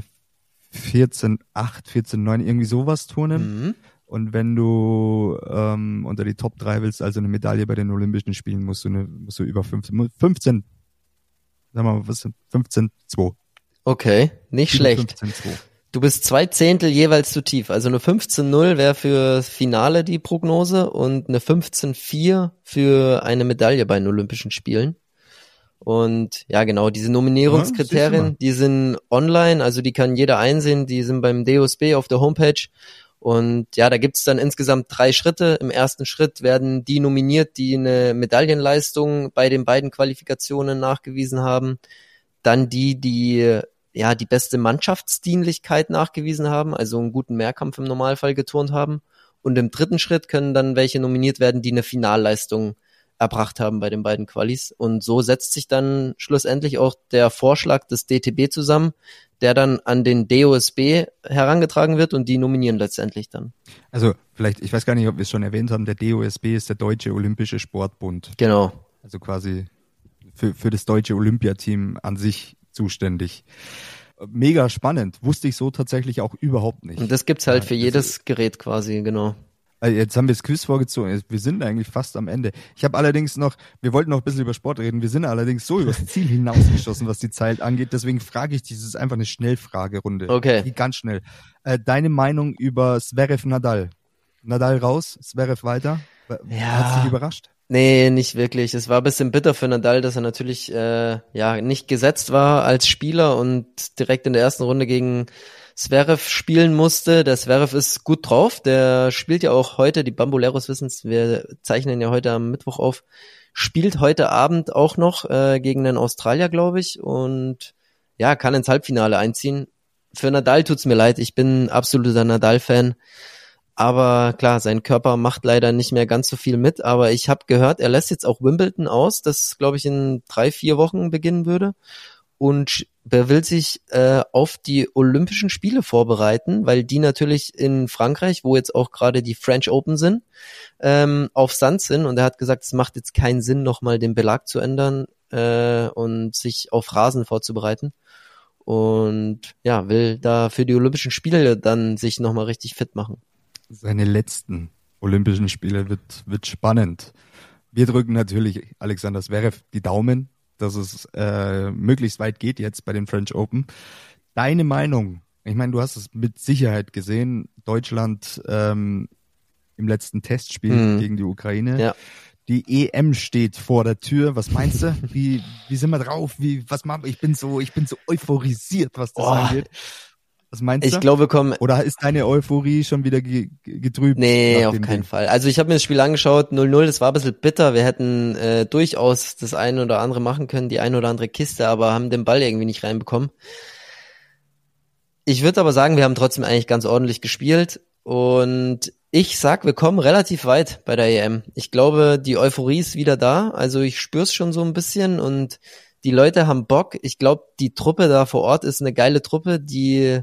14,8, 14,9, irgendwie sowas turnen. Mhm. Und wenn du unter die Top 3 willst, also eine Medaille bei den Olympischen Spielen, musst du über 15, sagen wir mal, was sind 15,2. Okay, nicht Über schlecht. 15,2. Du bist 2 Zehntel jeweils zu tief. Also eine 15,0 wäre für Finale die Prognose und eine 15,4 für eine Medaille bei den Olympischen Spielen. Und ja, genau, diese Nominierungskriterien, die sind online, also die kann jeder einsehen, die sind beim DOSB auf der Homepage. Und ja, da gibt's dann insgesamt 3 Schritte. Im ersten Schritt werden die nominiert, die eine Medaillenleistung bei den beiden Qualifikationen nachgewiesen haben. Dann die beste Mannschaftsdienlichkeit nachgewiesen haben, also einen guten Mehrkampf im Normalfall geturnt haben. Und im dritten Schritt können dann welche nominiert werden, die eine Finalleistung erbracht haben bei den beiden Qualis. Und so setzt sich dann schlussendlich auch der Vorschlag des DTB zusammen, der dann an den DOSB herangetragen wird und die nominieren letztendlich dann. Also vielleicht, ich weiß gar nicht, ob wir es schon erwähnt haben, der DOSB ist der Deutsche Olympische Sportbund. Genau. Also quasi für das deutsche Olympiateam an sich zuständig. Mega spannend. Wusste ich so tatsächlich auch überhaupt nicht. Und das gibt's halt für jedes Gerät quasi, genau. Jetzt haben wir das Quiz vorgezogen. Wir sind eigentlich fast am Ende. Ich habe allerdings wir wollten noch ein bisschen über Sport reden. Wir sind allerdings so übers Ziel hinausgeschossen, was die Zeit angeht. Deswegen frage ich dich, das ist einfach eine Schnellfragerunde. Okay. Die ganz schnell. Deine Meinung über Zverev Nadal? Nadal raus, Zverev weiter? Hat's dich überrascht? Nee, nicht wirklich. Es war ein bisschen bitter für Nadal, dass er natürlich nicht gesetzt war als Spieler und direkt in der ersten Runde gegen Zverev spielen musste. Der Zverev ist gut drauf. Der spielt ja auch heute, die Bamboleros wissen's, wir zeichnen ja heute am Mittwoch auf, spielt heute Abend auch noch gegen einen Australier, glaube ich, und ja, kann ins Halbfinale einziehen. Für Nadal tut's mir leid. Ich bin absoluter Nadal-Fan. Aber klar, sein Körper macht leider nicht mehr ganz so viel mit. Aber ich habe gehört, er lässt jetzt auch Wimbledon aus, das, glaube ich, in 3-4 Wochen beginnen würde. Und er will sich auf die Olympischen Spiele vorbereiten, weil die natürlich in Frankreich, wo jetzt auch gerade die French Open sind, auf Sand sind. Und er hat gesagt, es macht jetzt keinen Sinn, nochmal den Belag zu ändern und sich auf Rasen vorzubereiten. Und ja, will da für die Olympischen Spiele dann sich nochmal richtig fit machen. Seine letzten Olympischen Spiele wird spannend. Wir drücken natürlich Alexander Zverev die Daumen, dass es möglichst weit geht jetzt bei den French Open. Deine Meinung? Ich meine, du hast es mit Sicherheit gesehen. Deutschland im letzten Testspiel gegen die Ukraine. Ja. Die EM steht vor der Tür. Was meinst du? Wie sind wir drauf? Was machen wir? Ich bin so euphorisiert, was das angeht. Was meinst du? Ich glaube, wir kommen. Oder ist deine Euphorie schon wieder getrübt? Nee, auf keinen Fall. Also ich habe mir das Spiel angeschaut, 0-0, das war ein bisschen bitter. Wir hätten durchaus das eine oder andere machen können, die eine oder andere Kiste, aber haben den Ball irgendwie nicht reinbekommen. Ich würde aber sagen, wir haben trotzdem eigentlich ganz ordentlich gespielt und ich sag, wir kommen relativ weit bei der EM. Ich glaube, die Euphorie ist wieder da, also ich spür's schon so ein bisschen und die Leute haben Bock. Ich glaube, die Truppe da vor Ort ist eine geile Truppe, die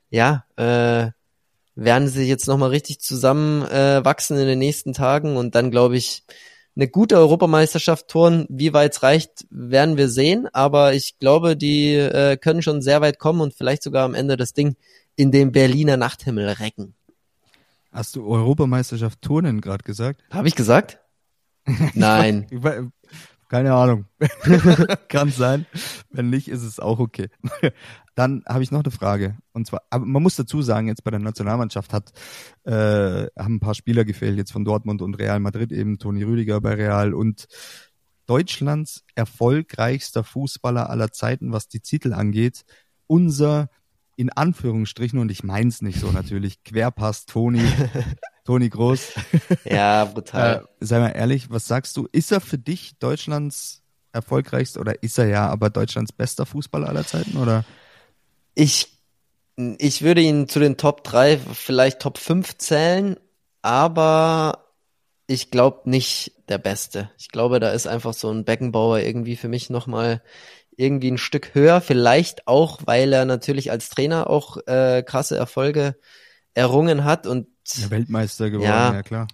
werden sich jetzt nochmal richtig zusammenwachsen in den nächsten Tagen und dann, glaube ich, eine gute Europameisterschaft touren. Wie weit es reicht, werden wir sehen, aber ich glaube, die können schon sehr weit kommen und vielleicht sogar am Ende das Ding in den Berliner Nachthimmel recken. Hast du Europameisterschaft Turnen gerade gesagt? Habe ich gesagt? Nein. Keine Ahnung. Kann sein. Wenn nicht, ist es auch okay. Dann habe ich noch eine Frage. Und zwar, aber man muss dazu sagen, jetzt bei der Nationalmannschaft haben ein paar Spieler gefehlt, jetzt von Dortmund und Real Madrid, eben Toni Rüdiger bei Real und Deutschlands erfolgreichster Fußballer aller Zeiten, was die Titel angeht. Unser, in Anführungsstrichen, und ich mein's nicht so natürlich, Querpass Toni Kroos. Ja, brutal. Sei mal ehrlich, was sagst du? Ist er für dich Deutschlands erfolgreichster oder ist er ja aber Deutschlands bester Fußballer aller Zeiten? Oder? Ich würde ihn zu den Top 3, vielleicht Top 5 zählen, aber ich glaube nicht der Beste. Ich glaube, da ist einfach so ein Beckenbauer irgendwie für mich nochmal irgendwie ein Stück höher. Vielleicht auch, weil er natürlich als Trainer auch krasse Erfolge errungen hat und Ja, Weltmeister geworden, ja klar.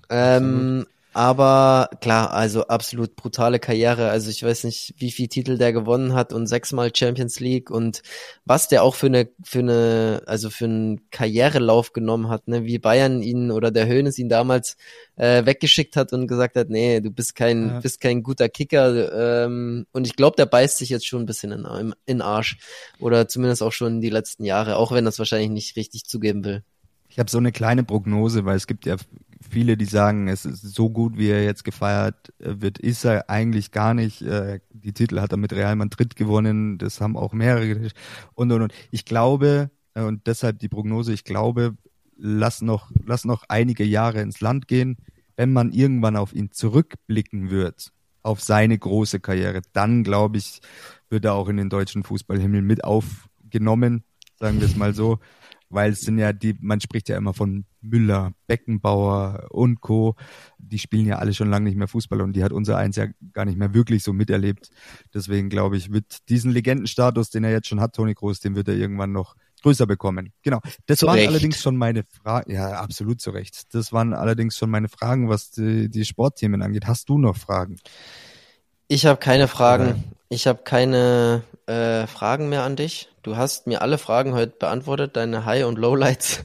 Aber klar, also absolut brutale Karriere. Also ich weiß nicht, wie viel Titel der gewonnen hat und 6-mal Champions League und was der auch für einen Karrierelauf genommen hat, ne, wie Bayern ihn oder der Hoeneß ihn damals weggeschickt hat und gesagt hat, nee, du bist kein guter Kicker. Und ich glaube, der beißt sich jetzt schon ein bisschen in den Arsch oder zumindest auch schon die letzten Jahre, auch wenn er es wahrscheinlich nicht richtig zugeben will. Ich habe so eine kleine Prognose, weil es gibt ja viele, die sagen, es ist so gut, wie er jetzt gefeiert wird, ist er eigentlich gar nicht. Die Titel hat er mit Real Madrid gewonnen, das haben auch mehrere und. Ich glaube, und deshalb die Prognose, ich glaube, lass noch einige Jahre ins Land gehen. Wenn man irgendwann auf ihn zurückblicken wird, auf seine große Karriere, dann glaube ich, wird er auch in den deutschen Fußballhimmel mit aufgenommen, sagen wir es mal so. Weil es sind ja man spricht ja immer von Müller, Beckenbauer und Co. Die spielen ja alle schon lange nicht mehr Fußball und die hat unser Eins ja gar nicht mehr wirklich so miterlebt. Deswegen glaube ich, wird diesen Legendenstatus, den er jetzt schon hat, Toni Kroos, den wird er irgendwann noch größer bekommen. Genau. Das waren allerdings schon meine Fragen. Ja, absolut zu Recht. Das waren allerdings schon meine Fragen, was die Sportthemen angeht. Hast du noch Fragen? Ich habe keine Fragen. Ich habe keine Fragen mehr an dich. Du hast mir alle Fragen heute beantwortet, deine High- und Lowlights.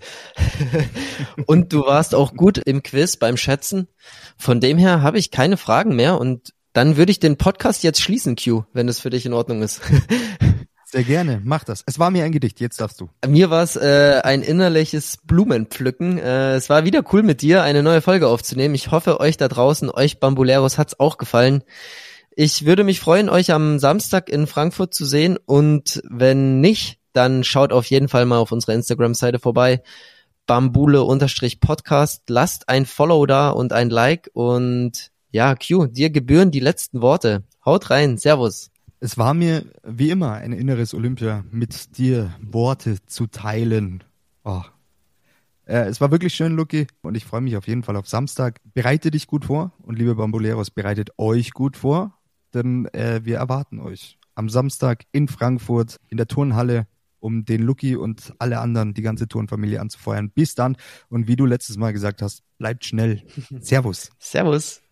Und du warst auch gut im Quiz beim Schätzen. Von dem her habe ich keine Fragen mehr und dann würde ich den Podcast jetzt schließen, Q, wenn es für dich in Ordnung ist. Sehr gerne, mach das. Es war mir ein Gedicht, jetzt darfst du. Mir war es ein innerliches Blumenpflücken. Es war wieder cool mit dir, eine neue Folge aufzunehmen. Ich hoffe, euch da draußen, euch Bambuleros, hat's auch gefallen. Ich würde mich freuen, euch am Samstag in Frankfurt zu sehen und wenn nicht, dann schaut auf jeden Fall mal auf unserer Instagram-Seite vorbei, bambule_podcast, lasst ein Follow da und ein Like und ja, Q, dir gebühren die letzten Worte. Haut rein, Servus. Es war mir wie immer ein inneres Olympia, mit dir Worte zu teilen. Oh. Es war wirklich schön, Luki, und ich freue mich auf jeden Fall auf Samstag. Bereite dich gut vor und liebe Bambuleros, bereitet euch gut vor. Denn wir erwarten euch am Samstag in Frankfurt in der Turnhalle, um den Luki und alle anderen, die ganze Turnfamilie anzufeuern. Bis dann und wie du letztes Mal gesagt hast, bleibt schnell. Servus. Servus.